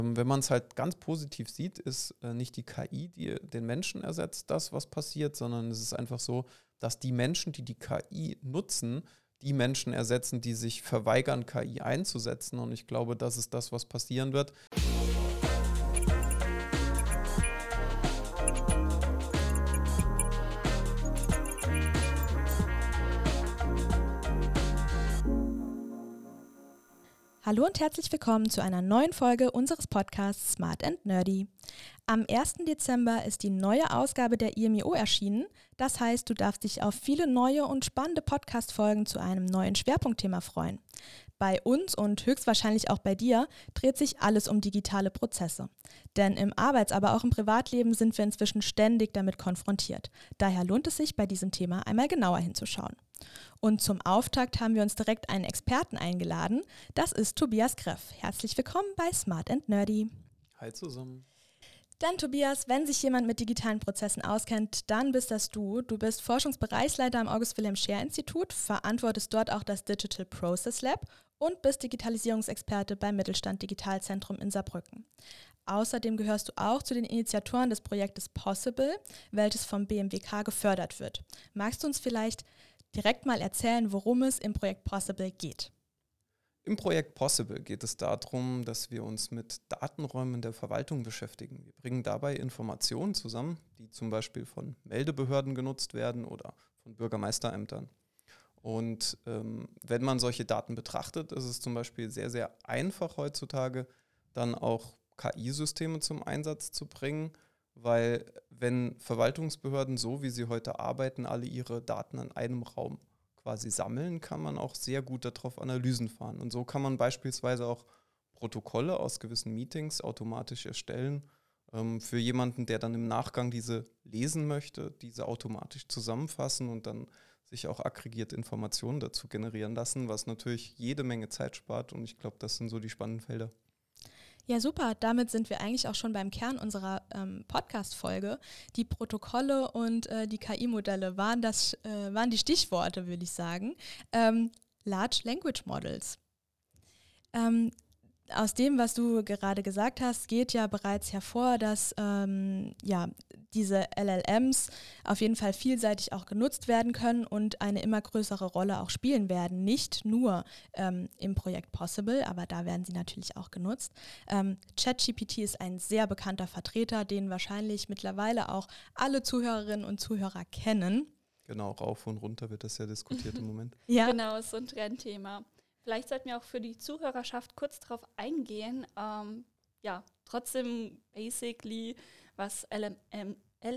Wenn man es halt ganz positiv sieht, ist nicht die KI, die den Menschen ersetzt, das, was passiert, sondern es ist einfach so, dass die Menschen, die die KI nutzen, die Menschen ersetzen, die sich verweigern, KI einzusetzen. Und ich glaube, das ist das, was passieren wird. Hallo und herzlich willkommen zu einer neuen Folge unseres Podcasts Smart and Nerdy. Am 1. Dezember ist die neue Ausgabe der IMIO erschienen. Das heißt, du darfst dich auf viele neue und spannende Podcast-Folgen zu einem neuen Schwerpunktthema freuen. Bei uns und höchstwahrscheinlich auch bei dir dreht sich alles um digitale Prozesse. Denn im Arbeits-, aber auch im Privatleben sind wir inzwischen ständig damit konfrontiert. Daher lohnt es sich, bei diesem Thema einmal genauer hinzuschauen. Und zum Auftakt haben wir uns direkt einen Experten eingeladen. Das ist Tobias Greff. Herzlich willkommen bei Smart and Nerdy. Hi zusammen. Dann Tobias, wenn sich jemand mit digitalen Prozessen auskennt, dann bist das du. Du bist Forschungsbereichsleiter am August-Wilhelm-Scheer-Institut, verantwortest dort auch das Digital Process Lab und bist Digitalisierungsexperte beim Mittelstand Digitalzentrum in Saarbrücken. Außerdem gehörst du auch zu den Initiatoren des Projektes Possible, welches vom BMWK gefördert wird. Magst du uns vielleicht direkt mal erzählen, worum es im Projekt Possible geht? Im Projekt Possible geht es darum, dass wir uns mit Datenräumen der Verwaltung beschäftigen. Wir bringen dabei Informationen zusammen, die zum Beispiel von Meldebehörden genutzt werden oder von Bürgermeisterämtern. Und wenn man solche Daten betrachtet, ist es zum Beispiel sehr, sehr einfach heutzutage, dann auch KI-Systeme zum Einsatz zu bringen, weil wenn Verwaltungsbehörden, so wie sie heute arbeiten, alle ihre Daten in einem Raum quasi sammeln, kann man auch sehr gut darauf Analysen fahren. Und so kann man beispielsweise auch Protokolle aus gewissen Meetings automatisch erstellen, für jemanden, der dann im Nachgang diese lesen möchte, diese automatisch zusammenfassen und dann sich auch aggregiert Informationen dazu generieren lassen, was natürlich jede Menge Zeit spart. Und ich glaube, das sind so die spannenden Felder. Ja, super. Damit sind wir eigentlich auch schon beim Kern unserer Podcast-Folge. Die Protokolle und die KI-Modelle waren die Stichworte, würde ich sagen. Large Language Models. Aus dem, was du gerade gesagt hast, geht ja bereits hervor, dass diese LLMs auf jeden Fall vielseitig auch genutzt werden können und eine immer größere Rolle auch spielen werden. Nicht nur im Projekt Possible, aber da werden sie natürlich auch genutzt. ChatGPT ist ein sehr bekannter Vertreter, den wahrscheinlich mittlerweile auch alle Zuhörerinnen und Zuhörer kennen. Genau, rauf und runter wird das ja diskutiert im Moment. Ja. Genau, ist so ein Trendthema. Vielleicht sollten wir auch für die Zuhörerschaft kurz darauf eingehen, trotzdem basically, was LLMs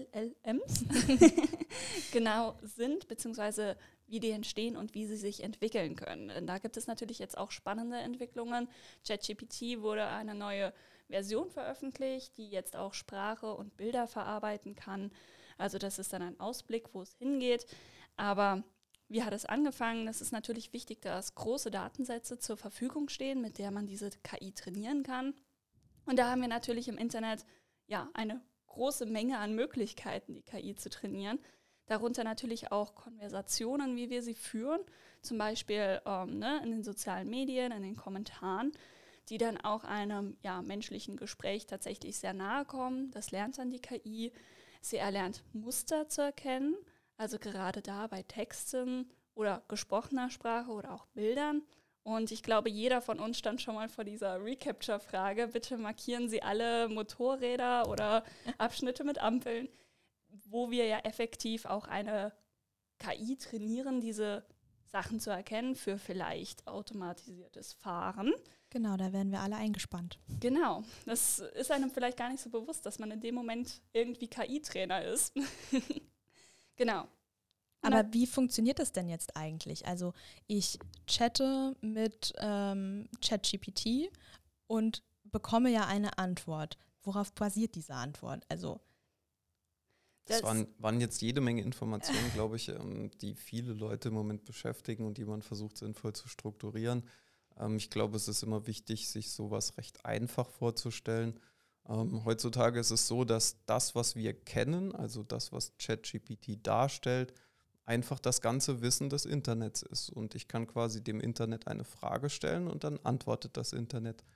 genau sind, beziehungsweise wie die entstehen und wie sie sich entwickeln können. Denn da gibt es natürlich jetzt auch spannende Entwicklungen. ChatGPT wurde eine neue Version veröffentlicht, die jetzt auch Sprache und Bilder verarbeiten kann. Also das ist dann ein Ausblick, wo es hingeht. Aber wie hat es angefangen? Es ist natürlich wichtig, dass große Datensätze zur Verfügung stehen, mit der man diese KI trainieren kann. Und da haben wir natürlich im Internet eine große Menge an Möglichkeiten, die KI zu trainieren. Darunter natürlich auch Konversationen, wie wir sie führen, zum Beispiel in den sozialen Medien, in den Kommentaren, die dann auch einem menschlichen Gespräch tatsächlich sehr nahe kommen. Das lernt dann die KI. Sie erlernt Muster zu erkennen, also gerade da bei Texten oder gesprochener Sprache oder auch Bildern. Und ich glaube, jeder von uns stand schon mal vor dieser Recapture-Frage. Bitte markieren Sie alle Motorräder oder Abschnitte mit Ampeln, wo wir ja effektiv auch eine KI trainieren, diese Sachen zu erkennen für vielleicht automatisiertes Fahren. Genau, da werden wir alle eingespannt. Genau, das ist einem vielleicht gar nicht so bewusst, dass man in dem Moment irgendwie KI-Trainer ist. Genau. Aber wie funktioniert das denn jetzt eigentlich? Also ich chatte mit ChatGPT und bekomme ja eine Antwort. Worauf basiert diese Antwort? Also Das waren jetzt jede Menge Informationen, glaube ich, die viele Leute im Moment beschäftigen und die man versucht sinnvoll zu strukturieren. Ich glaube, es ist immer wichtig, sich sowas recht einfach vorzustellen. Heutzutage ist es so, dass das, was wir kennen, also das, was ChatGPT darstellt, einfach das ganze Wissen des Internets ist. Und ich kann quasi dem Internet eine Frage stellen und dann antwortet das Internet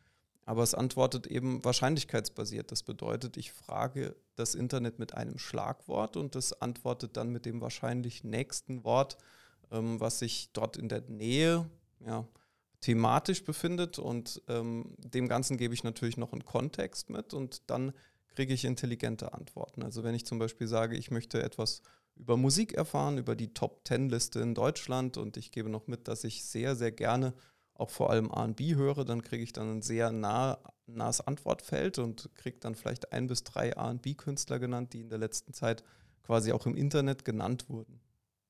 aber es antwortet eben wahrscheinlichkeitsbasiert. Das bedeutet, ich frage das Internet mit einem Schlagwort und das antwortet dann mit dem wahrscheinlich nächsten Wort, was sich dort in der Nähe thematisch befindet, und dem Ganzen gebe ich natürlich noch einen Kontext mit und dann kriege ich intelligente Antworten. Also wenn ich zum Beispiel sage, ich möchte etwas über Musik erfahren, über die Top-10-Liste in Deutschland, und ich gebe noch mit, dass ich sehr, sehr gerne auch vor allem R&B höre, dann kriege ich dann ein sehr nahes Antwortfeld und kriege dann vielleicht 1 bis 3 R&B-Künstler genannt, die in der letzten Zeit quasi auch im Internet genannt wurden.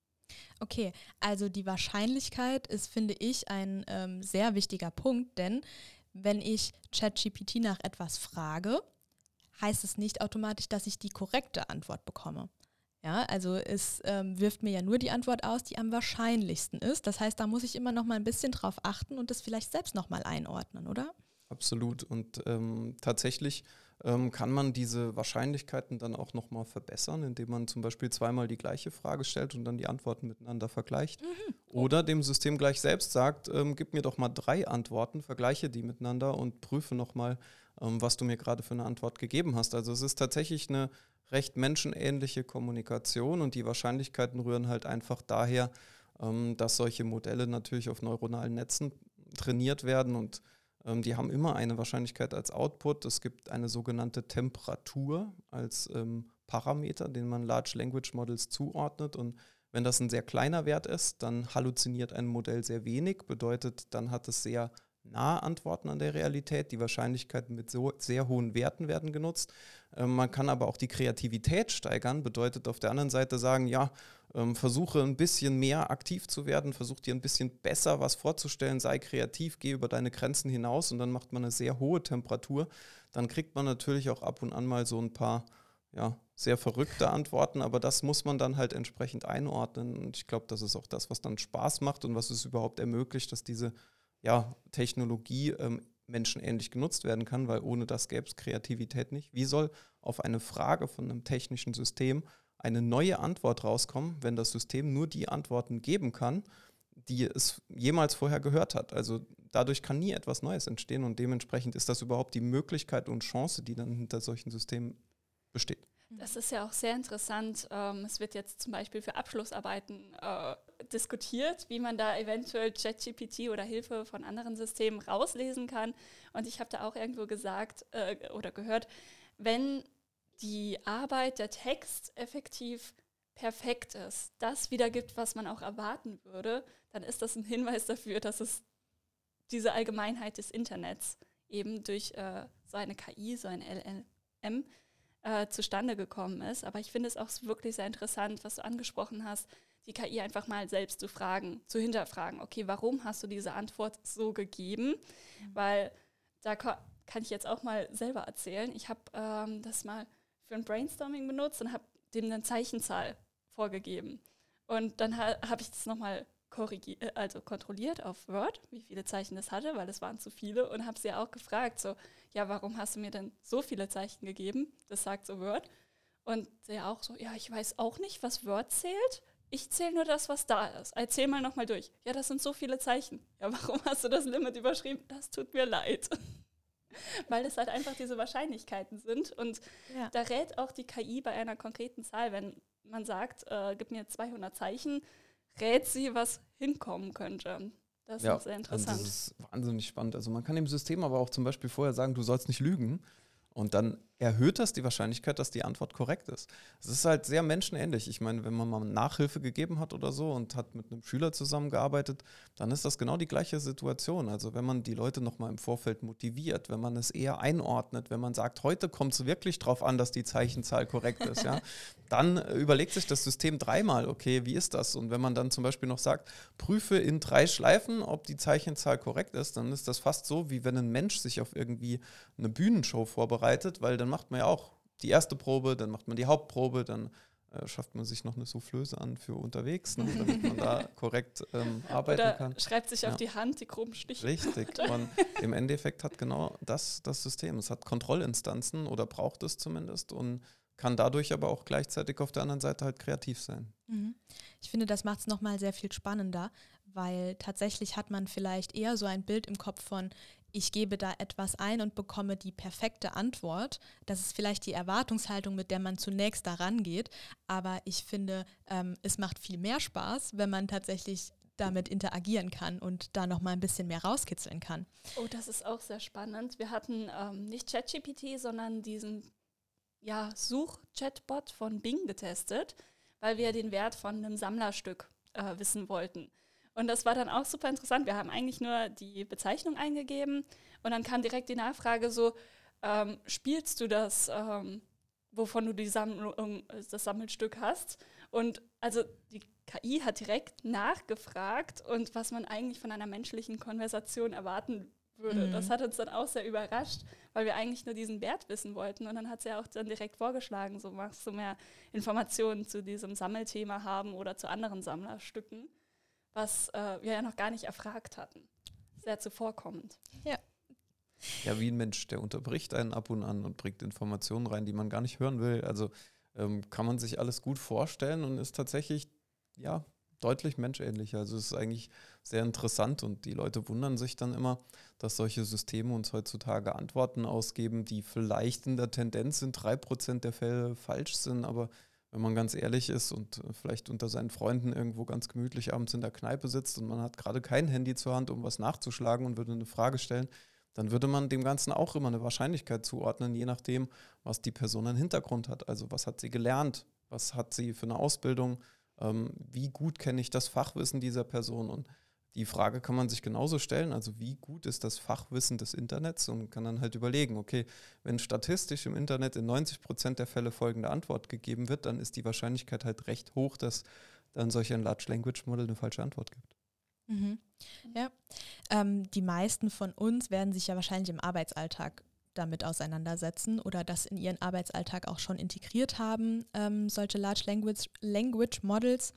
Okay, also die Wahrscheinlichkeit ist, finde ich, ein sehr wichtiger Punkt, denn wenn ich ChatGPT nach etwas frage, heißt es nicht automatisch, dass ich die korrekte Antwort bekomme. Ja, also es wirft mir ja nur die Antwort aus, die am wahrscheinlichsten ist. Das heißt, da muss ich immer noch mal ein bisschen drauf achten und das vielleicht selbst noch mal einordnen, oder? Absolut. Und tatsächlich kann man diese Wahrscheinlichkeiten dann auch nochmal verbessern, indem man zum Beispiel zweimal die gleiche Frage stellt und dann die Antworten miteinander vergleicht. Oder dem System gleich selbst sagt, gib mir doch mal 3 Antworten, vergleiche die miteinander und prüfe nochmal, was du mir gerade für eine Antwort gegeben hast. Also es ist tatsächlich eine recht menschenähnliche Kommunikation, und die Wahrscheinlichkeiten rühren halt einfach daher, dass solche Modelle natürlich auf neuronalen Netzen trainiert werden, und die haben immer eine Wahrscheinlichkeit als Output. Es gibt eine sogenannte Temperatur als Parameter, den man Large Language Models zuordnet. Und wenn das ein sehr kleiner Wert ist, dann halluziniert ein Modell sehr wenig. Bedeutet, dann hat es sehr nahe Antworten an der Realität. Die Wahrscheinlichkeiten mit so sehr hohen Werten werden genutzt. Man kann aber auch die Kreativität steigern. Bedeutet auf der anderen Seite sagen, ja, versuche ein bisschen mehr aktiv zu werden, versuch dir ein bisschen besser was vorzustellen, sei kreativ, geh über deine Grenzen hinaus, und dann macht man eine sehr hohe Temperatur. Dann kriegt man natürlich auch ab und an mal so ein paar sehr verrückte Antworten, aber das muss man dann halt entsprechend einordnen. Und ich glaube, das ist auch das, was dann Spaß macht und was es überhaupt ermöglicht, dass diese Technologie menschenähnlich genutzt werden kann, weil ohne das gäbe es Kreativität nicht. Wie soll auf eine Frage von einem technischen System eine neue Antwort rauskommen, wenn das System nur die Antworten geben kann, die es jemals vorher gehört hat? Also dadurch kann nie etwas Neues entstehen, und dementsprechend ist das überhaupt die Möglichkeit und Chance, die dann hinter solchen Systemen besteht. Das ist ja auch sehr interessant. Es wird jetzt zum Beispiel für Abschlussarbeiten diskutiert, wie man da eventuell ChatGPT oder Hilfe von anderen Systemen rauslesen kann. Und ich habe da auch irgendwo gesagt oder gehört, wenn die Arbeit, der Text effektiv perfekt ist, das wiedergibt, was man auch erwarten würde, dann ist das ein Hinweis dafür, dass es diese Allgemeinheit des Internets eben durch so eine KI, so ein LLM, zustande gekommen ist. Aber ich finde es auch wirklich sehr interessant, was du angesprochen hast, die KI einfach mal selbst zu fragen, zu hinterfragen. Okay, warum hast du diese Antwort so gegeben? Weil da kann ich jetzt auch mal selber erzählen. Ich habe das mal für ein Brainstorming benutzt und habe dem eine Zeichenzahl vorgegeben. Und dann habe ich das nochmal kontrolliert auf Word, wie viele Zeichen das hatte, weil es waren zu viele, und habe sie auch gefragt, so, ja, warum hast du mir denn so viele Zeichen gegeben? Das sagt so Word. Und der auch so, ja, ich weiß auch nicht, was Word zählt. Ich zähle nur das, was da ist. Erzähl mal nochmal durch. Ja, das sind so viele Zeichen. Ja, warum hast du das Limit überschrieben? Das tut mir leid. Weil es halt einfach diese Wahrscheinlichkeiten sind. Und da rät auch die KI bei einer konkreten Zahl, wenn man sagt, gib mir 200 Zeichen, rät sie, was hinkommen könnte. Das ist sehr interessant. Also das ist wahnsinnig spannend. Also man kann dem System aber auch zum Beispiel vorher sagen, du sollst nicht lügen. Und dann erhöht das die Wahrscheinlichkeit, dass die Antwort korrekt ist. Es ist halt sehr menschenähnlich. Ich meine, wenn man mal Nachhilfe gegeben hat oder so und hat mit einem Schüler zusammengearbeitet, dann ist das genau die gleiche Situation. Also wenn man die Leute nochmal im Vorfeld motiviert, wenn man es eher einordnet, wenn man sagt, heute kommt es wirklich drauf an, dass die Zeichenzahl korrekt ist, dann überlegt sich das System 3-mal, okay, wie ist das? Und wenn man dann zum Beispiel noch sagt, prüfe in 3 Schleifen, ob die Zeichenzahl korrekt ist, dann ist das fast so, wie wenn ein Mensch sich auf irgendwie eine Bühnenshow vorbereitet, weil dann macht man ja auch die erste Probe, dann macht man die Hauptprobe, dann schafft man sich noch eine Soufflöse an für unterwegs, damit man da korrekt arbeiten kann. Oder schreibt sich auf die Hand die groben Stiche. Richtig. Und im Endeffekt hat genau das System. Es hat Kontrollinstanzen, oder braucht es zumindest, und kann dadurch aber auch gleichzeitig auf der anderen Seite halt kreativ sein. Ich finde, das macht es nochmal sehr viel spannender, weil tatsächlich hat man vielleicht eher so ein Bild im Kopf von ich gebe da etwas ein und bekomme die perfekte Antwort. Das ist vielleicht die Erwartungshaltung, mit der man zunächst da rangeht. Aber ich finde, es macht viel mehr Spaß, wenn man tatsächlich damit interagieren kann und da nochmal ein bisschen mehr rauskitzeln kann. Oh, das ist auch sehr spannend. Wir hatten nicht ChatGPT, sondern diesen Such-Chatbot von Bing getestet, weil wir den Wert von einem Sammlerstück wissen wollten. Und das war dann auch super interessant. Wir haben eigentlich nur die Bezeichnung eingegeben und dann kam direkt die Nachfrage so, spielst du das, wovon du das Sammelstück hast? Und also die KI hat direkt nachgefragt und was man eigentlich von einer menschlichen Konversation erwarten würde. Das hat uns dann auch sehr überrascht, weil wir eigentlich nur diesen Wert wissen wollten. Und dann hat sie ja auch dann direkt vorgeschlagen, so magst du mehr Informationen zu diesem Sammelthema haben oder zu anderen Sammlerstücken, was wir ja noch gar nicht erfragt hatten. Sehr zuvorkommend. Ja. Ja, wie ein Mensch, der unterbricht einen ab und an und bringt Informationen rein, die man gar nicht hören will. Also kann man sich alles gut vorstellen und ist tatsächlich, ja, deutlich menschähnlicher. Also es ist eigentlich sehr interessant und die Leute wundern sich dann immer, dass solche Systeme uns heutzutage Antworten ausgeben, die vielleicht in der Tendenz in 3% der Fälle falsch sind, aber wenn man ganz ehrlich ist und vielleicht unter seinen Freunden irgendwo ganz gemütlich abends in der Kneipe sitzt und man hat gerade kein Handy zur Hand, um was nachzuschlagen und würde eine Frage stellen, dann würde man dem Ganzen auch immer eine Wahrscheinlichkeit zuordnen, je nachdem, was die Person an Hintergrund hat. Also was hat sie gelernt, was hat sie für eine Ausbildung, wie gut kenne ich das Fachwissen dieser Person? Und die Frage kann man sich genauso stellen, also wie gut ist das Fachwissen des Internets, und kann dann halt überlegen, okay, wenn statistisch im Internet in 90% der Fälle folgende Antwort gegeben wird, dann ist die Wahrscheinlichkeit halt recht hoch, dass dann solch ein Large Language Model eine falsche Antwort gibt. Mhm. Ja, die meisten von uns werden sich ja wahrscheinlich im Arbeitsalltag damit auseinandersetzen oder das in ihren Arbeitsalltag auch schon integriert haben, solche Large Language Models.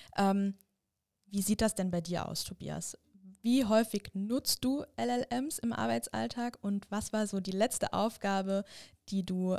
Wie sieht das denn bei dir aus, Tobias? Wie häufig nutzt du LLMs im Arbeitsalltag und was war so die letzte Aufgabe, die du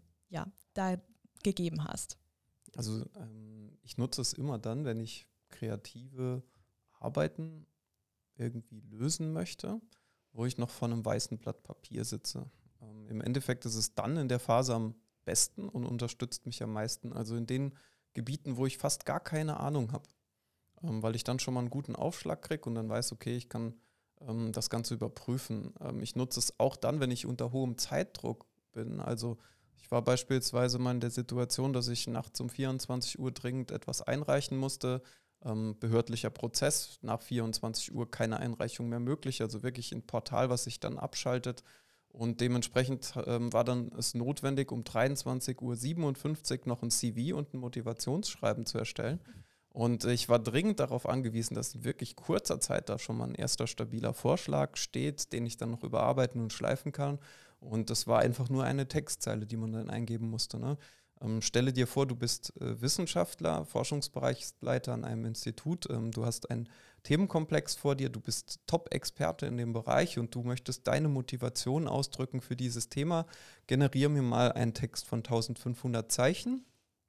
da gegeben hast? Also ich nutze es immer dann, wenn ich kreative Arbeiten irgendwie lösen möchte, wo ich noch vor einem weißen Blatt Papier sitze. Im Endeffekt ist es dann in der Phase am besten und unterstützt mich am meisten. Also in den Gebieten, wo ich fast gar keine Ahnung habe, weil ich dann schon mal einen guten Aufschlag kriege und dann weiß, okay, ich kann das Ganze überprüfen. Ich nutze es auch dann, wenn ich unter hohem Zeitdruck bin. Also ich war beispielsweise mal in der Situation, dass ich nachts um 24 Uhr dringend etwas einreichen musste. Behördlicher Prozess, nach 24 Uhr keine Einreichung mehr möglich, also wirklich ein Portal, was sich dann abschaltet. Und dementsprechend war dann es notwendig, um 23:57 Uhr noch ein CV und ein Motivationsschreiben zu erstellen. Und ich war dringend darauf angewiesen, dass in wirklich kurzer Zeit da schon mal ein erster stabiler Vorschlag steht, den ich dann noch überarbeiten und schleifen kann. Und das war einfach nur eine Textzeile, die man dann eingeben musste, ne? Stelle dir vor, du bist Wissenschaftler, Forschungsbereichsleiter an einem Institut, du hast einen Themenkomplex vor dir, du bist Top-Experte in dem Bereich und du möchtest deine Motivation ausdrücken für dieses Thema. Generiere mir mal einen Text von 1500 Zeichen.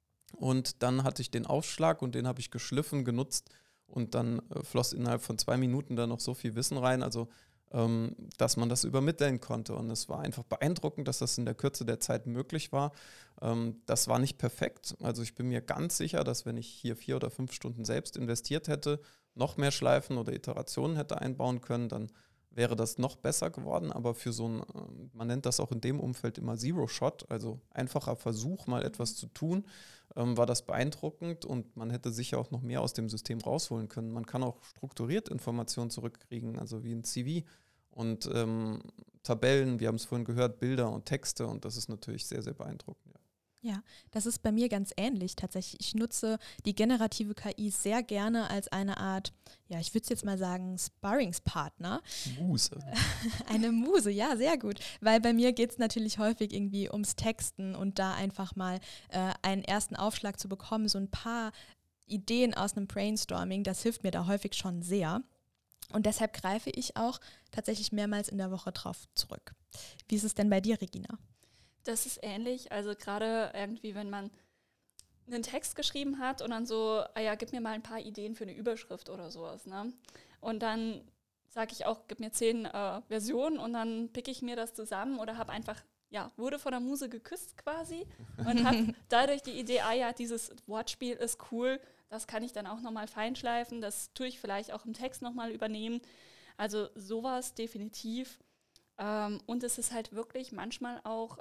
Und dann hatte ich den Aufschlag und den habe ich geschliffen, genutzt und dann floss innerhalb von 2 Minuten da noch so viel Wissen rein, also dass man das übermitteln konnte. Und es war einfach beeindruckend, dass das in der Kürze der Zeit möglich war. Das war nicht perfekt. Also ich bin mir ganz sicher, dass wenn ich hier 4 oder 5 Stunden selbst investiert hätte, noch mehr Schleifen oder Iterationen hätte einbauen können, dann wäre das noch besser geworden. Aber für so ein, man nennt das auch in dem Umfeld immer Zero Shot, also einfacher Versuch, mal etwas zu tun, war das beeindruckend und man hätte sicher auch noch mehr aus dem System rausholen können. Man kann auch strukturiert Informationen zurückkriegen, also wie ein CV und Tabellen, wir haben es vorhin gehört, Bilder und Texte und das ist natürlich sehr, sehr beeindruckend. Ja, das ist bei mir ganz ähnlich tatsächlich. Ich nutze die generative KI sehr gerne als eine Art, ja, ich würde es jetzt mal sagen, Sparringspartner. Muse. Eine Muse, ja, sehr gut. Weil bei mir geht es natürlich häufig irgendwie ums Texten und da einfach mal einen ersten Aufschlag zu bekommen, so ein paar Ideen aus einem Brainstorming, das hilft mir da häufig schon sehr. Und deshalb greife ich auch tatsächlich mehrmals in der Woche drauf zurück. Wie ist es denn bei dir, Regina? Das ist ähnlich, also gerade irgendwie, wenn man einen Text geschrieben hat und dann so, gib mir mal ein paar Ideen für eine Überschrift oder sowas, ne? Und dann sage ich auch, gib mir 10 Versionen und dann picke ich mir das zusammen oder habe einfach, wurde von der Muse geküsst quasi und habe dadurch die Idee, dieses Wortspiel ist cool, das kann ich dann auch nochmal feinschleifen, das tue ich vielleicht auch im Text nochmal übernehmen. Also sowas definitiv. Und es ist halt wirklich manchmal auch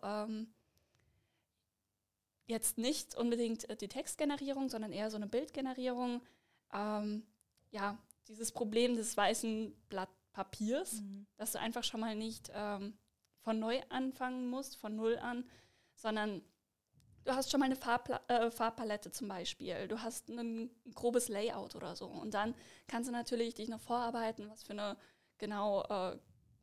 jetzt nicht unbedingt die Textgenerierung, sondern eher so eine Bildgenerierung. Dieses Problem des weißen Blatt Papiers, dass du einfach schon mal nicht von neu anfangen musst, von null an, sondern du hast schon mal eine Farbpalette zum Beispiel, du hast ein grobes Layout oder so und dann kannst du natürlich dich noch vorarbeiten, was für eine genau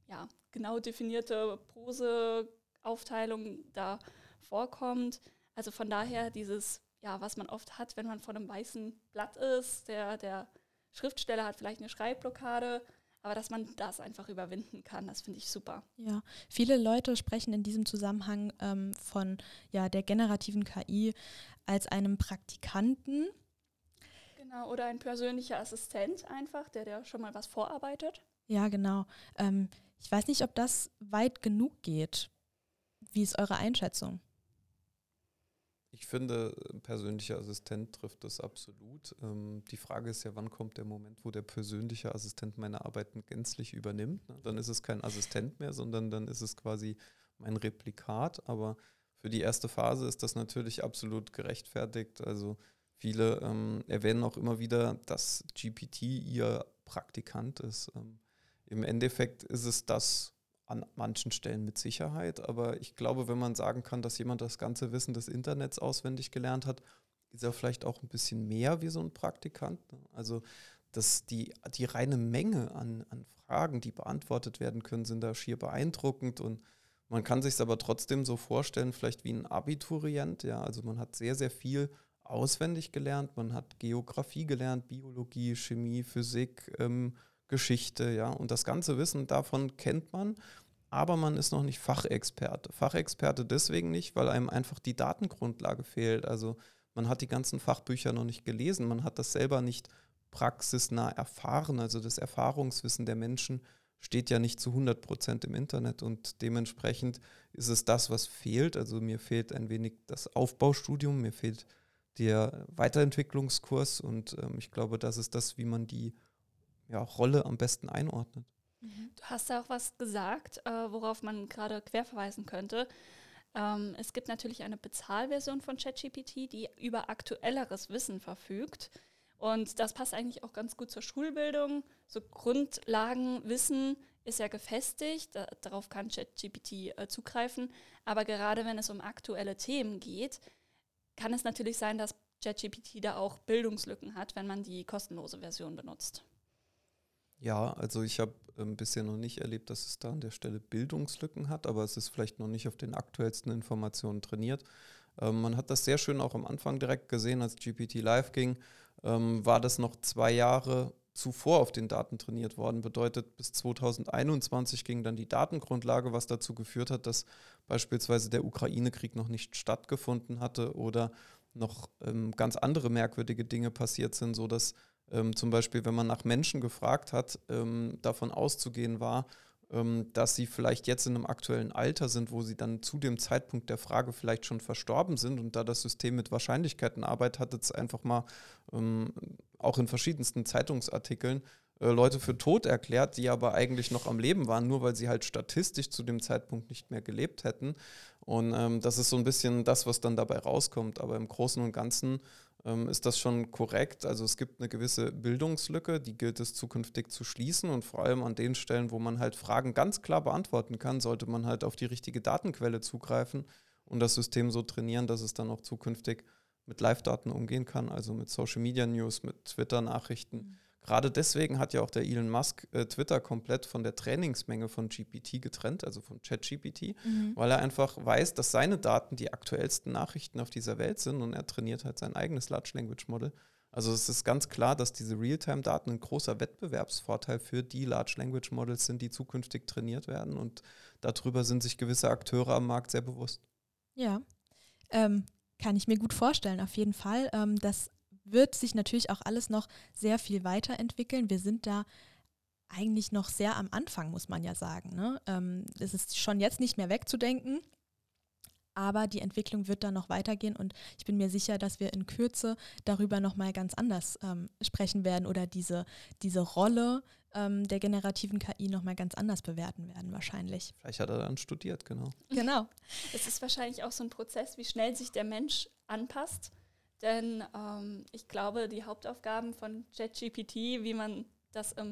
definierte Poseaufteilung da vorkommt. Also von daher dieses, was man oft hat, wenn man vor einem weißen Blatt ist, der Schriftsteller hat vielleicht eine Schreibblockade, aber dass man das einfach überwinden kann, das finde ich super. Ja, viele Leute sprechen in diesem Zusammenhang von der generativen KI als einem Praktikanten. Genau, oder ein persönlicher Assistent einfach, der schon mal was vorarbeitet. Ja, genau. Ich weiß nicht, ob das weit genug geht. Wie ist eure Einschätzung? Ich finde, ein persönlicher Assistent trifft das absolut. Die Frage ist ja, wann kommt der Moment, wo der persönliche Assistent meine Arbeiten gänzlich übernimmt. Ne? Dann ist es kein Assistent mehr, sondern dann ist es quasi mein Replikat. Aber für die erste Phase ist das natürlich absolut gerechtfertigt. Also viele erwähnen auch immer wieder, dass GPT ihr Praktikant ist. Im Endeffekt ist es das an manchen Stellen mit Sicherheit, aber ich glaube, wenn man sagen kann, dass jemand das ganze Wissen des Internets auswendig gelernt hat, ist er vielleicht auch ein bisschen mehr wie so ein Praktikant. Also dass die reine Menge an Fragen, die beantwortet werden können, sind da schier beeindruckend und man kann sich es aber trotzdem so vorstellen, vielleicht wie ein Abiturient. Ja, also man hat sehr, sehr viel auswendig gelernt, man hat Geografie gelernt, Biologie, Chemie, Physik, Geschichte, ja, und das ganze Wissen davon kennt man, aber man ist noch nicht Fachexperte. Fachexperte deswegen nicht, weil einem einfach die Datengrundlage fehlt. Also man hat die ganzen Fachbücher noch nicht gelesen, man hat das selber nicht praxisnah erfahren. Also das Erfahrungswissen der Menschen steht ja nicht zu 100% im Internet und dementsprechend ist es das, was fehlt. Also mir fehlt ein wenig das Aufbaustudium, mir fehlt der Weiterentwicklungskurs und ich glaube, das ist das, wie man die Rolle am besten einordnet. Du hast da auch was gesagt, worauf man gerade querverweisen könnte. Es gibt natürlich eine Bezahlversion von ChatGPT, die über aktuelleres Wissen verfügt. Und das passt eigentlich auch ganz gut zur Schulbildung. So Grundlagenwissen ist ja gefestigt, darauf kann ChatGPT zugreifen. Aber gerade wenn es um aktuelle Themen geht, kann es natürlich sein, dass ChatGPT da auch Bildungslücken hat, wenn man die kostenlose Version benutzt. Ja, also ich habe bisher noch nicht erlebt, dass es da an der Stelle Bildungslücken hat, aber es ist vielleicht noch nicht auf den aktuellsten Informationen trainiert. Man hat das sehr schön auch am Anfang direkt gesehen, als GPT live ging, war das noch 2 Jahre zuvor auf den Daten trainiert worden. Bedeutet, bis 2021 ging dann die Datengrundlage, was dazu geführt hat, dass beispielsweise der Ukraine-Krieg noch nicht stattgefunden hatte oder noch ganz andere merkwürdige Dinge passiert sind, sodass zum Beispiel, wenn man nach Menschen gefragt hat, davon auszugehen war, dass sie vielleicht jetzt in einem aktuellen Alter sind, wo sie dann zu dem Zeitpunkt der Frage vielleicht schon verstorben sind. Und da das System mit Wahrscheinlichkeiten arbeitet, hat es einfach mal auch in verschiedensten Zeitungsartikeln Leute für tot erklärt, die aber eigentlich noch am Leben waren, nur weil sie halt statistisch zu dem Zeitpunkt nicht mehr gelebt hätten. Und das ist so ein bisschen das, was dann dabei rauskommt. Aber im Großen und Ganzen ist das schon korrekt. Also es gibt eine gewisse Bildungslücke, die gilt es zukünftig zu schließen und vor allem an den Stellen, wo man halt Fragen ganz klar beantworten kann, sollte man halt auf die richtige Datenquelle zugreifen und das System so trainieren, dass es dann auch zukünftig mit Live-Daten umgehen kann, also mit Social-Media-News, mit Twitter-Nachrichten. Gerade deswegen hat ja auch der Elon Musk Twitter komplett von der Trainingsmenge von GPT getrennt, also von ChatGPT, weil er einfach weiß, dass seine Daten die aktuellsten Nachrichten auf dieser Welt sind und er trainiert halt sein eigenes Large Language Model. Also es ist ganz klar, dass diese Realtime-Daten ein großer Wettbewerbsvorteil für die Large Language Models sind, die zukünftig trainiert werden und darüber sind sich gewisse Akteure am Markt sehr bewusst. Ja, kann ich mir gut vorstellen, auf jeden Fall. Das wird sich natürlich auch alles noch sehr viel weiterentwickeln. Wir sind da eigentlich noch sehr am Anfang, muss man ja sagen. Ne? Es ist schon jetzt nicht mehr wegzudenken, aber die Entwicklung wird dann noch weitergehen und ich bin mir sicher, dass wir in Kürze darüber nochmal ganz anders sprechen werden oder diese Rolle der generativen KI nochmal ganz anders bewerten werden wahrscheinlich. Vielleicht hat er dann studiert, genau. Genau. Es ist wahrscheinlich auch so ein Prozess, wie schnell sich der Mensch anpasst. Denn ich glaube, die Hauptaufgaben von ChatGPT, wie man das im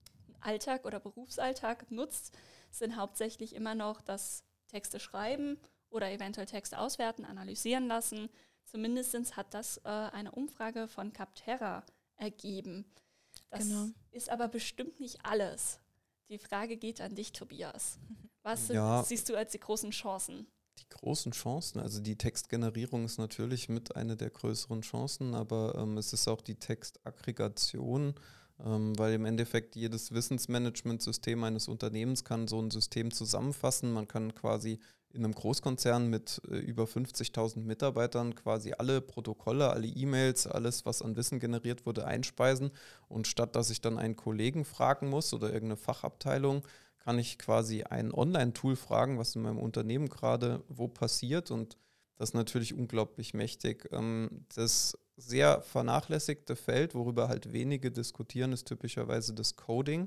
Alltag oder Berufsalltag nutzt, sind hauptsächlich immer noch das Texte schreiben oder eventuell Texte auswerten, analysieren lassen. Zumindest hat das eine Umfrage von Capterra ergeben. Das ist aber bestimmt nicht alles. Die Frage geht an dich, Tobias. Was siehst du als die großen Chancen? Die großen Chancen, also die Textgenerierung ist natürlich mit einer der größeren Chancen, aber es ist auch die Textaggregation, weil im Endeffekt jedes Wissensmanagementsystem eines Unternehmens kann so ein System zusammenfassen. Man kann quasi in einem Großkonzern mit über 50.000 Mitarbeitern quasi alle Protokolle, alle E-Mails, alles, was an Wissen generiert wurde, einspeisen. Und statt dass ich dann einen Kollegen fragen muss oder irgendeine Fachabteilung, kann ich quasi ein Online-Tool fragen, was in meinem Unternehmen gerade wo passiert. Und das ist natürlich unglaublich mächtig. Das sehr vernachlässigte Feld, worüber halt wenige diskutieren, ist typischerweise das Coding.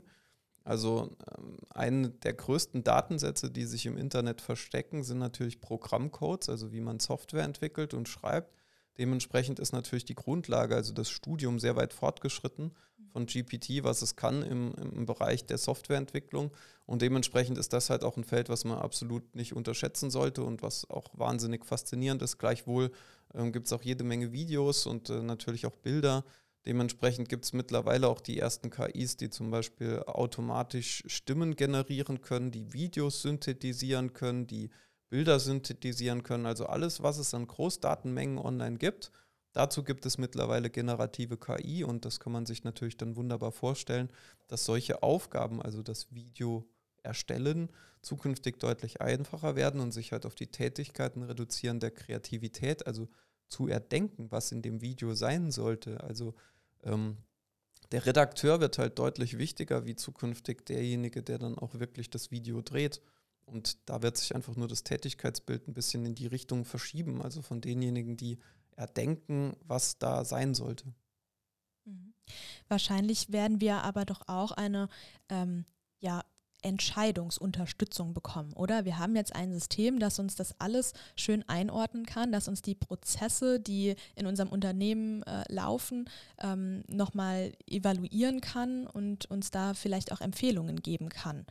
Also eine der größten Datensätze, die sich im Internet verstecken, sind natürlich Programmcodes, also wie man Software entwickelt und schreibt. Dementsprechend ist natürlich die Grundlage, also das Studium, sehr weit fortgeschritten von GPT, was es kann im Bereich der Softwareentwicklung. Und dementsprechend ist das halt auch ein Feld, was man absolut nicht unterschätzen sollte und was auch wahnsinnig faszinierend ist. Gleichwohl gibt es auch jede Menge Videos und natürlich auch Bilder. Dementsprechend gibt es mittlerweile auch die ersten KIs, die zum Beispiel automatisch Stimmen generieren können, die Videos synthetisieren können, die Bilder synthetisieren können. Also alles, was es an Großdatenmengen online gibt. Dazu gibt es mittlerweile generative KI und das kann man sich natürlich dann wunderbar vorstellen, dass solche Aufgaben, also das Video erstellen, zukünftig deutlich einfacher werden und sich halt auf die Tätigkeiten reduzieren der Kreativität, also zu erdenken, was in dem Video sein sollte. Also der Redakteur wird halt deutlich wichtiger wie zukünftig derjenige, der dann auch wirklich das Video dreht. Und da wird sich einfach nur das Tätigkeitsbild ein bisschen in die Richtung verschieben, also von denjenigen, die erdenken, was da sein sollte. Wahrscheinlich werden wir aber doch auch eine Entscheidungsunterstützung bekommen, oder? Wir haben jetzt ein System, das uns das alles schön einordnen kann, das uns die Prozesse, die in unserem Unternehmen laufen, nochmal evaluieren kann und uns da vielleicht auch Empfehlungen geben kann.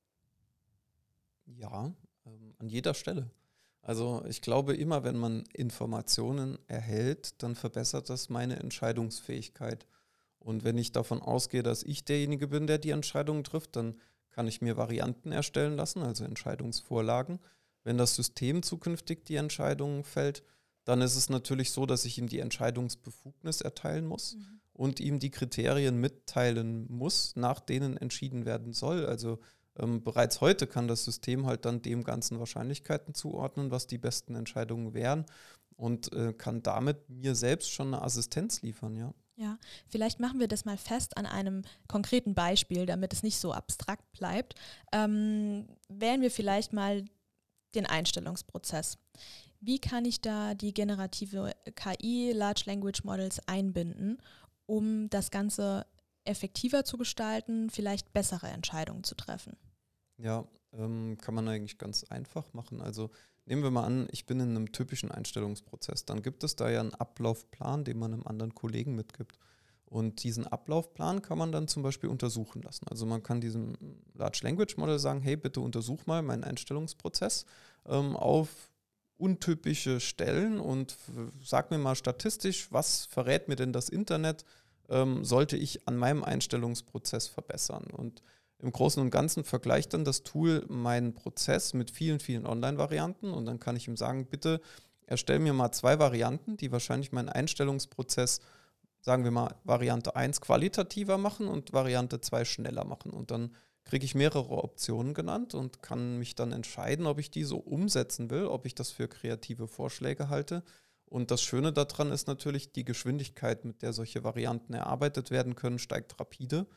Ja, an jeder Stelle. Also ich glaube, immer wenn man Informationen erhält, dann verbessert das meine Entscheidungsfähigkeit. Und wenn ich davon ausgehe, dass ich derjenige bin, der die Entscheidungen trifft, dann kann ich mir Varianten erstellen lassen, also Entscheidungsvorlagen. Wenn das System zukünftig die Entscheidungen fällt, dann ist es natürlich so, dass ich ihm die Entscheidungsbefugnis erteilen muss und ihm die Kriterien mitteilen muss, nach denen entschieden werden soll. Also bereits heute kann das System halt dann dem Ganzen Wahrscheinlichkeiten zuordnen, was die besten Entscheidungen wären und kann damit mir selbst schon eine Assistenz liefern, ja. Ja, vielleicht machen wir das mal fest an einem konkreten Beispiel, damit es nicht so abstrakt bleibt. Wählen wir vielleicht mal den Einstellungsprozess. Wie kann ich da die generative KI, Large Language Models einbinden, um das Ganze effektiver zu gestalten, vielleicht bessere Entscheidungen zu treffen? Ja, kann man eigentlich ganz einfach machen. Also nehmen wir mal an, ich bin in einem typischen Einstellungsprozess. Dann gibt es da ja einen Ablaufplan, den man einem anderen Kollegen mitgibt. Und diesen Ablaufplan kann man dann zum Beispiel untersuchen lassen. Also man kann diesem Large Language Model sagen, hey, bitte untersuch mal meinen Einstellungsprozess auf untypische Stellen und sag mir mal statistisch, was verrät mir denn das Internet, sollte ich an meinem Einstellungsprozess verbessern. Und im Großen und Ganzen vergleicht dann das Tool meinen Prozess mit vielen, vielen Online-Varianten und dann kann ich ihm sagen, bitte erstell mir mal 2 Varianten, die wahrscheinlich meinen Einstellungsprozess, sagen wir mal, Variante 1 qualitativer machen und Variante 2 schneller machen. Und dann kriege ich mehrere Optionen genannt und kann mich dann entscheiden, ob ich die so umsetzen will, ob ich das für kreative Vorschläge halte. Und das Schöne daran ist natürlich, die Geschwindigkeit, mit der solche Varianten erarbeitet werden können, steigt rapide.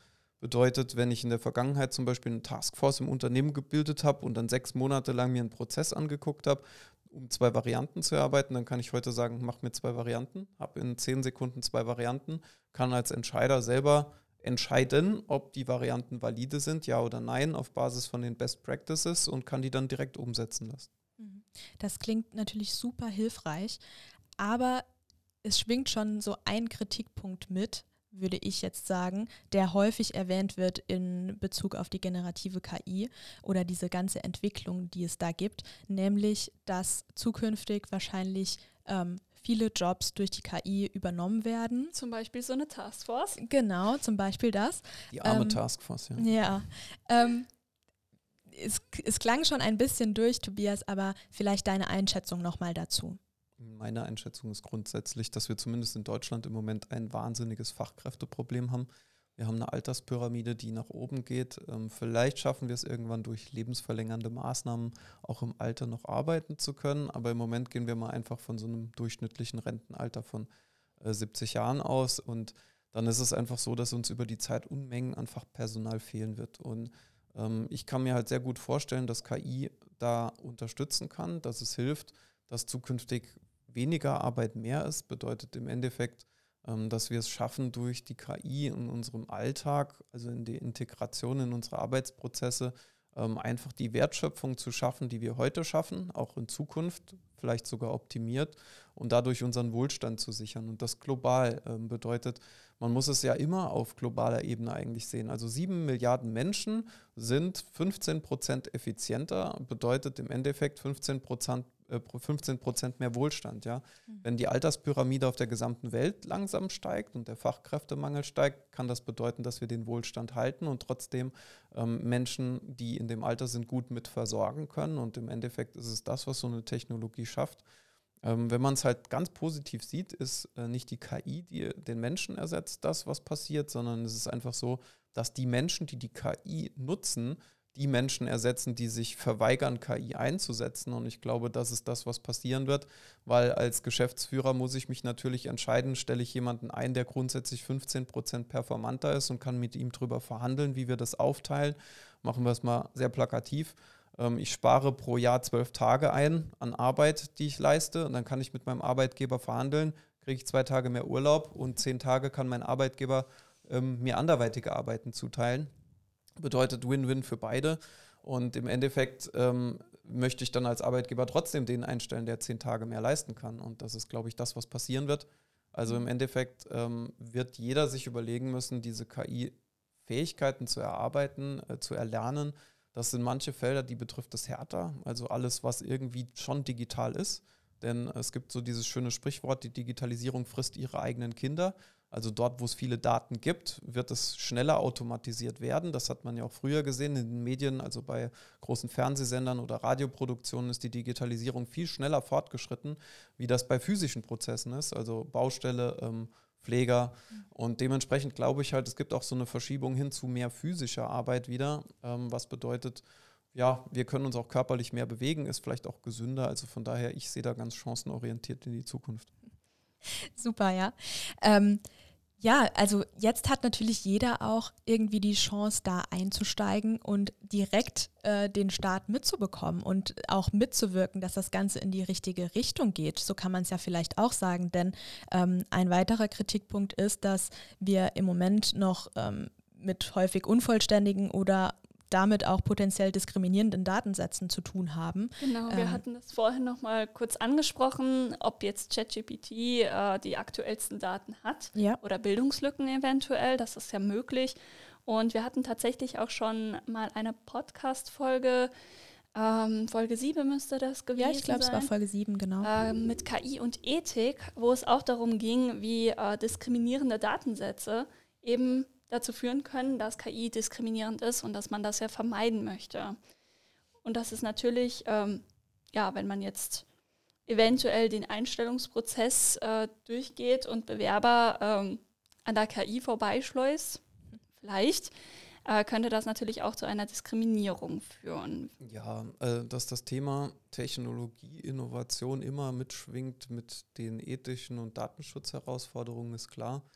Bedeutet, wenn ich in der Vergangenheit zum Beispiel eine Taskforce im Unternehmen gebildet habe und dann 6 Monate lang mir einen Prozess angeguckt habe, um 2 Varianten zu erarbeiten, dann kann ich heute sagen, mach mir 2 Varianten, habe in 10 Sekunden 2 Varianten, kann als Entscheider selber entscheiden, ob die Varianten valide sind, ja oder nein, auf Basis von den Best Practices und kann die dann direkt umsetzen lassen. Das klingt natürlich super hilfreich, aber es schwingt schon so ein Kritikpunkt mit, würde ich jetzt sagen, der häufig erwähnt wird in Bezug auf die generative KI oder diese ganze Entwicklung, die es da gibt, nämlich, dass zukünftig wahrscheinlich viele Jobs durch die KI übernommen werden. Zum Beispiel so eine Taskforce. Genau, zum Beispiel das. Die arme Taskforce, ja. Ja, es klang schon ein bisschen durch, Tobias, aber vielleicht deine Einschätzung nochmal dazu. Meine Einschätzung ist grundsätzlich, dass wir zumindest in Deutschland im Moment ein wahnsinniges Fachkräfteproblem haben. Wir haben eine Alterspyramide, die nach oben geht. Vielleicht schaffen wir es irgendwann durch lebensverlängernde Maßnahmen auch im Alter noch arbeiten zu können. Aber im Moment gehen wir mal einfach von so einem durchschnittlichen Rentenalter von 70 Jahren aus. Und dann ist es einfach so, dass uns über die Zeit Unmengen an Fachpersonal fehlen wird. Und ich kann mir halt sehr gut vorstellen, dass KI da unterstützen kann, dass es hilft, dass zukünftig weniger Arbeit mehr ist. Bedeutet im Endeffekt, dass wir es schaffen, durch die KI in unserem Alltag, also in die Integration in unsere Arbeitsprozesse, einfach die Wertschöpfung zu schaffen, die wir heute schaffen, auch in Zukunft, vielleicht sogar optimiert und dadurch unseren Wohlstand zu sichern. Und das global bedeutet, man muss es ja immer auf globaler Ebene eigentlich sehen. Also 7 Milliarden Menschen sind 15% effizienter, bedeutet im Endeffekt 15% mehr Wohlstand. Ja? Wenn die Alterspyramide auf der gesamten Welt langsam steigt und der Fachkräftemangel steigt, kann das bedeuten, dass wir den Wohlstand halten und trotzdem Menschen, die in dem Alter sind, gut mit versorgen können. Und im Endeffekt ist es das, was so eine Technologie schafft. Wenn man es halt ganz positiv sieht, ist nicht die KI, die den Menschen ersetzt, das, was passiert, sondern es ist einfach so, dass die Menschen, die die KI nutzen, die Menschen ersetzen, die sich verweigern, KI einzusetzen. Und ich glaube, das ist das, was passieren wird, weil als Geschäftsführer muss ich mich natürlich entscheiden, stelle ich jemanden ein, der grundsätzlich 15% performanter ist und kann mit ihm drüber verhandeln, wie wir das aufteilen. Machen wir es mal sehr plakativ. Ich spare pro Jahr 12 Tage ein an Arbeit, die ich leiste. Und dann kann ich mit meinem Arbeitgeber verhandeln, kriege ich 2 Tage mehr Urlaub und 10 Tage kann mein Arbeitgeber mir anderweitige Arbeiten zuteilen. Bedeutet Win-Win für beide. Und im Endeffekt möchte ich dann als Arbeitgeber trotzdem den einstellen, der 10 Tage mehr leisten kann. Und das ist, glaube ich, das, was passieren wird. Also im Endeffekt wird jeder sich überlegen müssen, diese KI-Fähigkeiten zu erarbeiten, zu erlernen. Das sind manche Felder, die betrifft es härter. Also alles, was irgendwie schon digital ist. Denn es gibt so dieses schöne Sprichwort, die Digitalisierung frisst ihre eigenen Kinder. Also dort, wo es viele Daten gibt, wird es schneller automatisiert werden. Das hat man ja auch früher gesehen in den Medien, also bei großen Fernsehsendern oder Radioproduktionen ist die Digitalisierung viel schneller fortgeschritten, wie das bei physischen Prozessen ist, also Baustelle, Pfleger. Und dementsprechend glaube ich halt, es gibt auch so eine Verschiebung hin zu mehr physischer Arbeit wieder, was bedeutet, ja, wir können uns auch körperlich mehr bewegen, ist vielleicht auch gesünder. Also von daher, ich sehe da ganz chancenorientiert in die Zukunft. Super, ja. Ja, also jetzt hat natürlich jeder auch irgendwie die Chance, da einzusteigen und direkt den Start mitzubekommen und auch mitzuwirken, dass das Ganze in die richtige Richtung geht. So kann man es ja vielleicht auch sagen, denn ein weiterer Kritikpunkt ist, dass wir im Moment noch mit häufig unvollständigen oder damit auch potenziell diskriminierenden Datensätzen zu tun haben. Genau, wir hatten das vorhin noch mal kurz angesprochen, ob jetzt ChatGPT die aktuellsten Daten hat oder Bildungslücken eventuell, das ist ja möglich. Und wir hatten tatsächlich auch schon mal eine Podcast-Folge, Folge 7 müsste das gewesen sein. Ja, ich glaube, es war Folge 7, genau. Mit KI und Ethik, wo es auch darum ging, wie diskriminierende Datensätze eben dazu führen können, dass KI diskriminierend ist und dass man das ja vermeiden möchte. Und das ist natürlich, wenn man jetzt eventuell den Einstellungsprozess durchgeht und Bewerber an der KI vorbeischleust, vielleicht, könnte das natürlich auch zu einer Diskriminierung führen. Ja, dass das Thema Technologie, Innovation immer mitschwingt mit den ethischen und Datenschutzherausforderungen, ist klar. Ich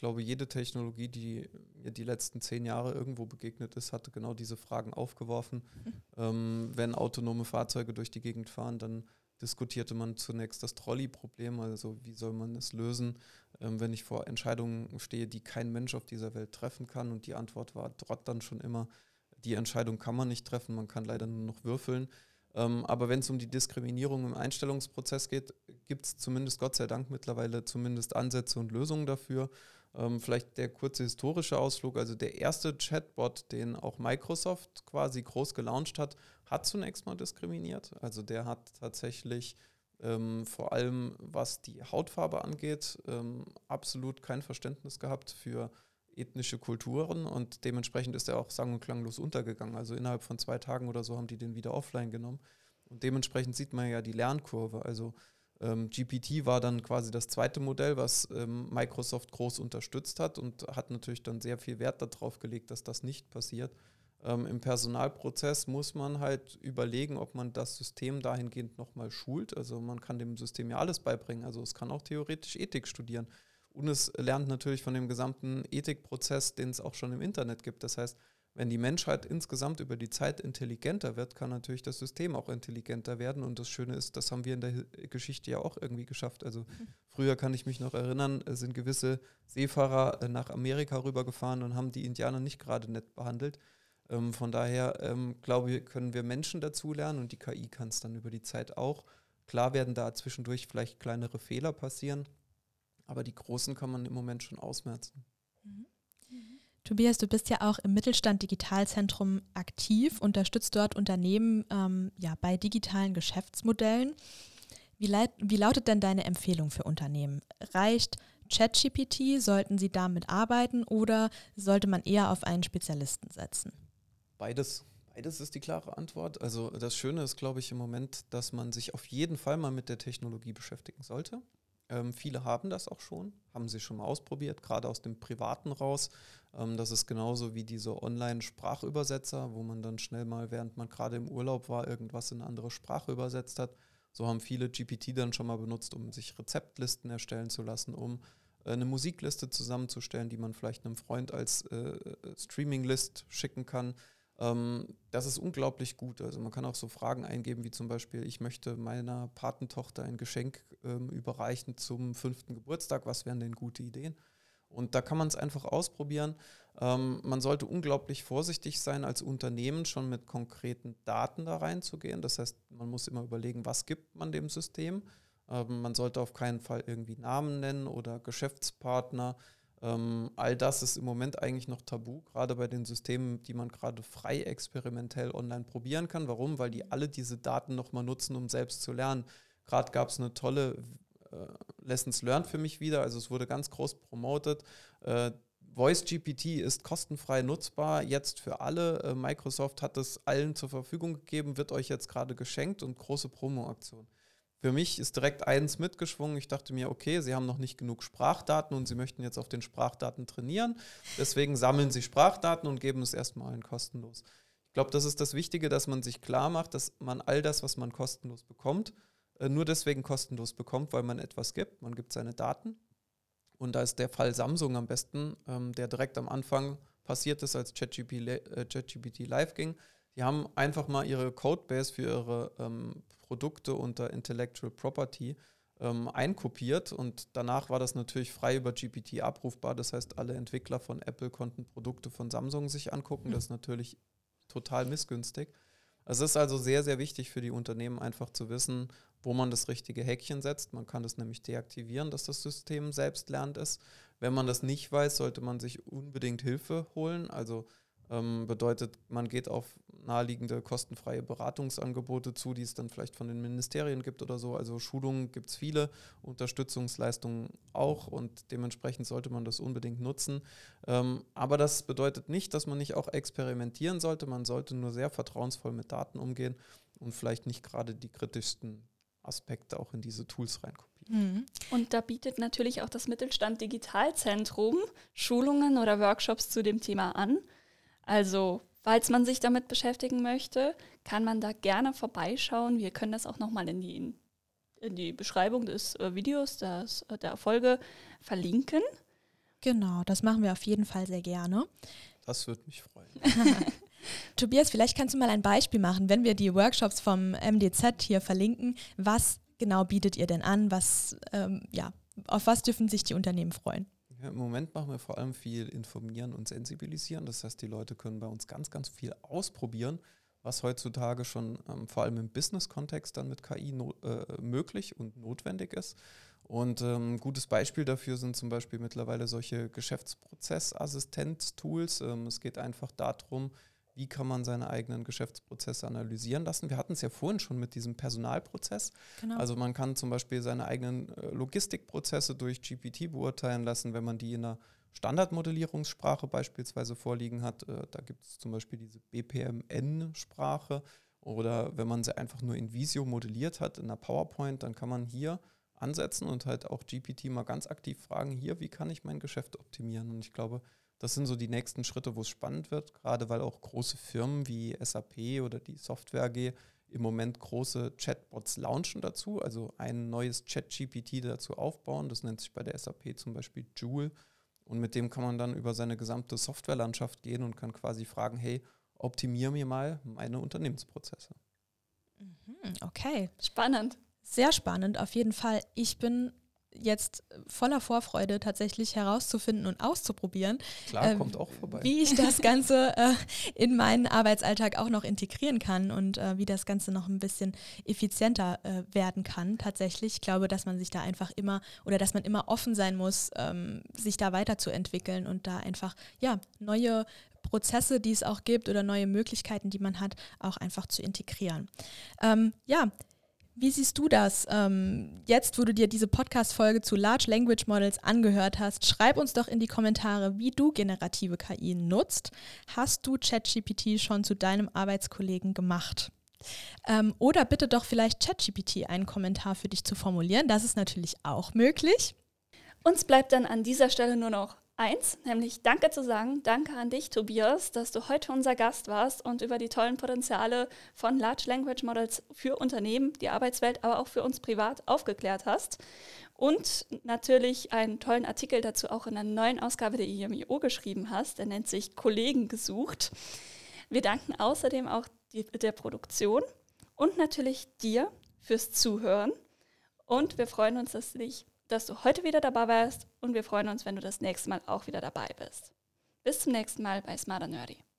glaube, jede Technologie, die mir die letzten 10 Jahre irgendwo begegnet ist, hatte genau diese Fragen aufgeworfen. Wenn autonome Fahrzeuge durch die Gegend fahren, dann diskutierte man zunächst das Trolley-Problem, also wie soll man es lösen, wenn ich vor Entscheidungen stehe, die kein Mensch auf dieser Welt treffen kann. Und die Antwort war dort dann schon immer, die Entscheidung kann man nicht treffen, man kann leider nur noch würfeln. Aber wenn es um die Diskriminierung im Einstellungsprozess geht, gibt es zumindest Gott sei Dank mittlerweile zumindest Ansätze und Lösungen dafür. Vielleicht der kurze historische Ausflug, also der erste Chatbot, den auch Microsoft quasi groß gelauncht hat zunächst mal diskriminiert. Also der hat tatsächlich vor allem, was die Hautfarbe angeht, absolut kein Verständnis gehabt für ethnische Kulturen und dementsprechend ist er auch sang- und klanglos untergegangen. Also innerhalb von 2 Tagen oder so haben die den wieder offline genommen. Und dementsprechend sieht man ja die Lernkurve. Also GPT war dann quasi das zweite Modell, was Microsoft groß unterstützt hat und hat natürlich dann sehr viel Wert darauf gelegt, dass das nicht passiert. Im Personalprozess muss man halt überlegen, ob man das System dahingehend nochmal schult. Also man kann dem System ja alles beibringen. Also es kann auch theoretisch Ethik studieren. Und es lernt natürlich von dem gesamten Ethikprozess, den es auch schon im Internet gibt. Das heißt, wenn die Menschheit insgesamt über die Zeit intelligenter wird, kann natürlich das System auch intelligenter werden. Und das Schöne ist, das haben wir in der Geschichte ja auch irgendwie geschafft. Also früher kann ich mich noch erinnern, sind gewisse Seefahrer nach Amerika rübergefahren und haben die Indianer nicht gerade nett behandelt. Von daher, glaube ich, können wir Menschen dazulernen und die KI kann es dann über die Zeit auch. Klar werden da zwischendurch vielleicht kleinere Fehler passieren, aber die großen kann man im Moment schon ausmerzen. Tobias, du bist ja auch im Mittelstand Digitalzentrum aktiv, unterstützt dort Unternehmen bei digitalen Geschäftsmodellen. Wie lautet denn deine Empfehlung für Unternehmen? Reicht ChatGPT? Sollten sie damit arbeiten oder sollte man eher auf einen Spezialisten setzen? Beides ist die klare Antwort. Also das Schöne ist, glaube ich, im Moment, dass man sich auf jeden Fall mal mit der Technologie beschäftigen sollte. Viele haben das auch schon, haben sie schon mal ausprobiert, gerade aus dem Privaten raus. Das ist genauso wie diese Online-Sprachübersetzer, wo man dann schnell mal, während man gerade im Urlaub war, irgendwas in eine andere Sprache übersetzt hat. So haben viele GPT dann schon mal benutzt, um sich Rezeptlisten erstellen zu lassen, um eine Musikliste zusammenzustellen, die man vielleicht einem Freund als Streaming-List schicken kann. Das ist unglaublich gut. Also man kann auch so Fragen eingeben, wie zum Beispiel, ich möchte meiner Patentochter ein Geschenk überreichen zum 5. Geburtstag. Was wären denn gute Ideen? Und da kann man es einfach ausprobieren. Man sollte unglaublich vorsichtig sein, als Unternehmen schon mit konkreten Daten da reinzugehen. Das heißt, man muss immer überlegen, was gibt man dem System. Man sollte auf keinen Fall irgendwie Namen nennen oder Geschäftspartner. All das ist im Moment eigentlich noch tabu, gerade bei den Systemen, die man gerade frei experimentell online probieren kann. Warum? Weil die alle diese Daten nochmal nutzen, um selbst zu lernen. Gerade gab es eine tolle Lessons Learned für mich wieder, also es wurde ganz groß promotet. Voice GPT ist kostenfrei nutzbar, jetzt für alle. Microsoft hat es allen zur Verfügung gegeben, wird euch jetzt gerade geschenkt und große Promo-Aktion. Für mich ist direkt eins mitgeschwungen. Ich dachte mir, okay, Sie haben noch nicht genug Sprachdaten und Sie möchten jetzt auf den Sprachdaten trainieren. Deswegen sammeln Sie Sprachdaten und geben es erstmal allen kostenlos. Ich glaube, das ist das Wichtige, dass man sich klar macht, dass man all das, was man kostenlos bekommt, nur deswegen kostenlos bekommt, weil man etwas gibt. Man gibt seine Daten. Und da ist der Fall Samsung am besten, der direkt am Anfang passiert ist, als ChatGPT live ging. Die haben einfach mal ihre Codebase für ihre Produkte unter Intellectual Property einkopiert und danach war das natürlich frei über GPT abrufbar. Das heißt, alle Entwickler von Apple konnten Produkte von Samsung sich angucken. Das ist natürlich total missgünstig. Es ist also sehr, sehr wichtig für die Unternehmen einfach zu wissen, wo man das richtige Häkchen setzt. Man kann das nämlich deaktivieren, dass das System selbstlernend ist. Wenn man das nicht weiß, sollte man sich unbedingt Hilfe holen. Also bedeutet, man geht auf naheliegende kostenfreie Beratungsangebote zu, die es dann vielleicht von den Ministerien gibt oder so. Also Schulungen gibt es viele, Unterstützungsleistungen auch und dementsprechend sollte man das unbedingt nutzen. Aber das bedeutet nicht, dass man nicht auch experimentieren sollte. Man sollte nur sehr vertrauensvoll mit Daten umgehen und vielleicht nicht gerade die kritischsten Aspekte auch in diese Tools reinkopieren. Und da bietet natürlich auch das Mittelstand Digitalzentrum Schulungen oder Workshops zu dem Thema an. Also, falls man sich damit beschäftigen möchte, kann man da gerne vorbeischauen. Wir können das auch nochmal in die Beschreibung des Videos, der Folge verlinken. Genau, das machen wir auf jeden Fall sehr gerne. Das würde mich freuen. Tobias, vielleicht kannst du mal ein Beispiel machen, wenn wir die Workshops vom MDZ hier verlinken. Was genau bietet ihr denn an? Auf was dürfen sich die Unternehmen freuen? Ja, im Moment machen wir vor allem viel informieren und sensibilisieren. Das heißt, die Leute können bei uns ganz, ganz viel ausprobieren, was heutzutage schon vor allem im Business-Kontext dann mit KI möglich und notwendig ist. Und ein gutes Beispiel dafür sind zum Beispiel mittlerweile solche Geschäftsprozessassistenz-Tools. Es geht einfach darum, wie kann man seine eigenen Geschäftsprozesse analysieren lassen. Wir hatten es ja vorhin schon mit diesem Personalprozess. Genau. Also man kann zum Beispiel seine eigenen Logistikprozesse durch GPT beurteilen lassen, wenn man die in einer Standardmodellierungssprache beispielsweise vorliegen hat. Da gibt es zum Beispiel diese BPMN-Sprache. Oder wenn man sie einfach nur in Visio modelliert hat, in einer PowerPoint, dann kann man hier ansetzen und halt auch GPT mal ganz aktiv fragen, hier, wie kann ich mein Geschäft optimieren? Und ich glaube, das sind so die nächsten Schritte, wo es spannend wird, gerade weil auch große Firmen wie SAP oder die Software AG im Moment große Chatbots launchen dazu, also ein neues ChatGPT dazu aufbauen. Das nennt sich bei der SAP zum Beispiel Joule. Und mit dem kann man dann über seine gesamte Softwarelandschaft gehen und kann quasi fragen, hey, optimier mir mal meine Unternehmensprozesse. Okay. Spannend. Sehr spannend, auf jeden Fall. Ich bin jetzt voller Vorfreude tatsächlich herauszufinden und auszuprobieren, Klar, kommt auch vorbei. Wie ich das Ganze in meinen Arbeitsalltag auch noch integrieren kann und wie das Ganze noch ein bisschen effizienter werden kann tatsächlich. Ich glaube, dass man sich da einfach immer oder dass man immer offen sein muss, sich da weiterzuentwickeln und da einfach neue Prozesse, die es auch gibt oder neue Möglichkeiten, die man hat, auch einfach zu integrieren. Wie siehst du das jetzt, wo du dir diese Podcast-Folge zu Large Language Models angehört hast? Schreib uns doch in die Kommentare, wie du generative KI nutzt. Hast du ChatGPT schon zu deinem Arbeitskollegen gemacht? Oder bitte doch vielleicht ChatGPT einen Kommentar für dich zu formulieren. Das ist natürlich auch möglich. Uns bleibt dann an dieser Stelle nur noch eins, nämlich Danke zu sagen. Danke an dich, Tobias, dass du heute unser Gast warst und über die tollen Potenziale von Large Language Models für Unternehmen, die Arbeitswelt, aber auch für uns privat aufgeklärt hast. Und natürlich einen tollen Artikel dazu auch in einer neuen Ausgabe der IMIO geschrieben hast. Der nennt sich Kollegen gesucht. Wir danken außerdem auch der Produktion und natürlich dir fürs Zuhören. Und wir freuen uns, dass du heute wieder dabei warst und wir freuen uns, wenn du das nächste Mal auch wieder dabei bist. Bis zum nächsten Mal bei Smart and Nerdy.